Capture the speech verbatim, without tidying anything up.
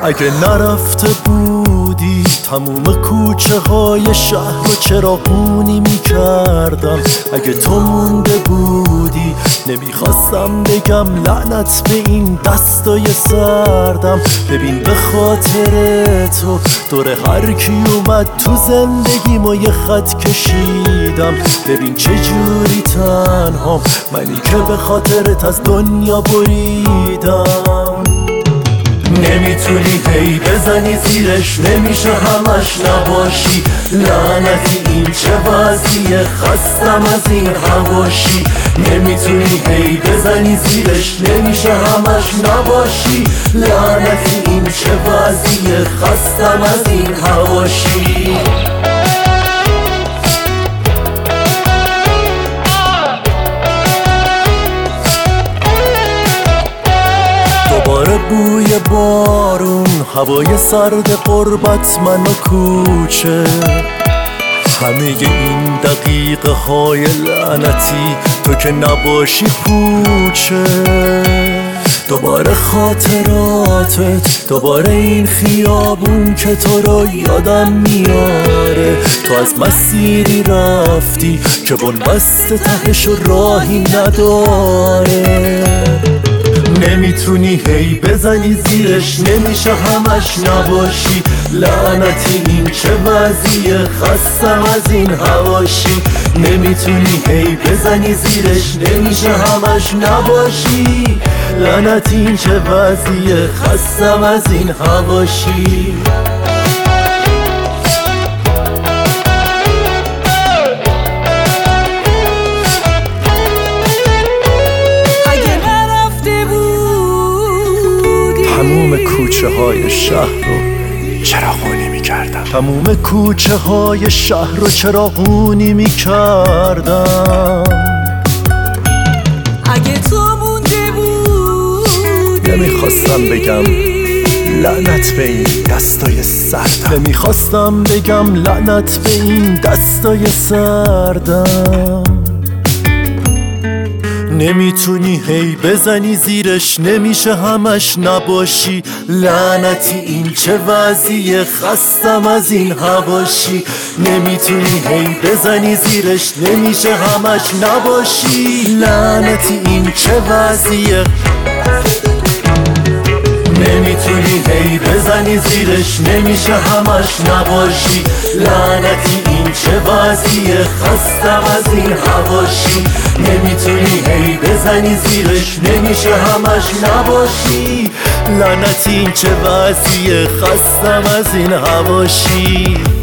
اگه نرفته بودی تموم کوچه های شهر رو چراغونی میکردم. اگه تو مونده بودی نمیخواستم بگم لعنت به این دستای سردم. ببین به خاطر تو دور هر کی اومد تو زندگیم و یه خط کشیدم. ببین چه جوری تنهام منی که به خاطرت از دنیا بریدم. نمیتونی هی بزنی زیرش، نمیشه همش نباشی. لعنتی این چه وضعیه، خستم از این حواشی. نمیتونی هی بزنی زیرش، نمیشه همش نباشی. لعنتی این چه وضعیه، خستم از این حواشی. دوباره بوی بارون، هوای سرد قربت، من و کوچه، همه این دقیقه های لعنتی تو که نباشی پوچه. دوباره خاطراتت، دوباره این خیابون که تو رو یادم میاره. تو از مسیری رفتی که بنبست تهش و راهی نداره. نمیتونی هی بزنی زیرش، نمیشه همش نباشی. لعنتی این چه وضعیه، خستم از این حواشی. نمیتونی هی بزنی زیرش، نمیشه همش نباشی. لعنتی این چه وضعیه، خستم از این حواشی. تموم کوچه های شهر رو چراغونی میکردم. تموم کوچه های شهر رو چراغونی میکردم. اگه تو مونده بودی نمیخواستم بگم لعنت به این دستای سردم. نمیخواستم بگم لعنت به این دستای سردم. نمیتونی هی بزنی زیرش، نمیشه همش نباشی. لعنتی این چه وضعیه، خستم از این حواشی. نمیتونی هی بزنی زیرش، نمیشه همش نباشی. لعنتی این چه وضعیه، نمیتونی هی بزنی زیرش، نمیشه همش نباشی. لعنتی این چه وضعیه، خستم از این حواشی. نمیتونی هی بزنی زیرش، نمیشه همش نباشی. لعنتی این چه وضعیه، خستم از این حواشی.